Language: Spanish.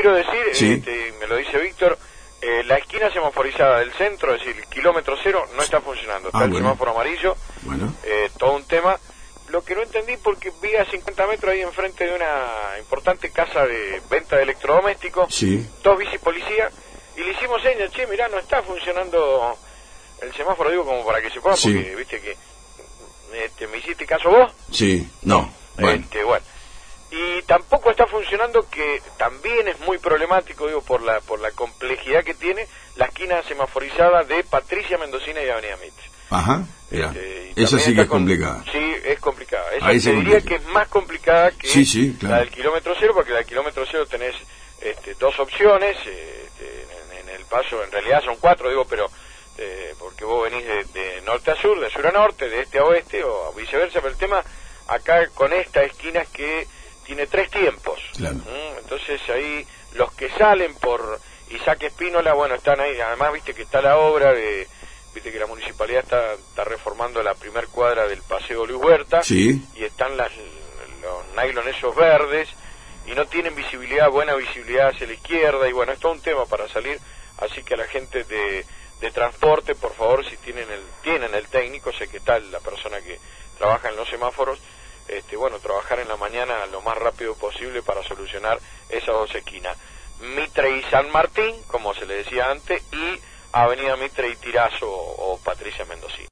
quiero decir, Sí. me lo dice Víctor, la esquina semaforizada del centro, es decir, el kilómetro cero, no está funcionando. Está el bueno. semáforo amarillo, Bueno. todo un tema. Lo que no entendí, porque vi a 50 metros ahí enfrente de una importante casa de venta de electrodomésticos, Sí. 2 bicipolicías, y le hicimos señas, che, mirá, no está funcionando el semáforo, digo, como para que se pueda, Sí. porque, viste que, ¿me hiciste caso vos? Sí. No. Bueno. Bueno. Y tampoco está funcionando, que también es muy problemático, digo, por la complejidad que tiene, la esquina semaforizada de Patricia Mendocina y Avenida Mitre. Ajá. Mira. Y Esa también sí que está es complicada. Sí, es complicada. Esa Ahí te se diría complica. que es más complicada que Sí, claro. la del kilómetro cero, porque la del kilómetro cero tenés 2 opciones, en el paso, en realidad son 4, digo, pero porque vos venís de norte a sur, de sur a norte, de este a oeste, o viceversa, pero el tema acá con esta esquina es que tiene 3 tiempos. Claro. Entonces ahí los que salen por Isaac Espínola, bueno, están ahí, además viste que está la obra de... Viste que la municipalidad está reformando la primer cuadra del Paseo Luis Huerta, Sí. y están los nylon esos verdes, y no tienen visibilidad, buena visibilidad hacia la izquierda, y bueno, es todo un tema para salir, así que a la gente de transporte, por favor, si tienen el técnico, sé que está la persona que trabaja en los semáforos, bueno, trabajar en la mañana lo más rápido posible para solucionar esas 2 esquinas, Mitre y San Martín, como se le decía antes, y Avenida Mitre y Tirazo o Patricia Mendocina.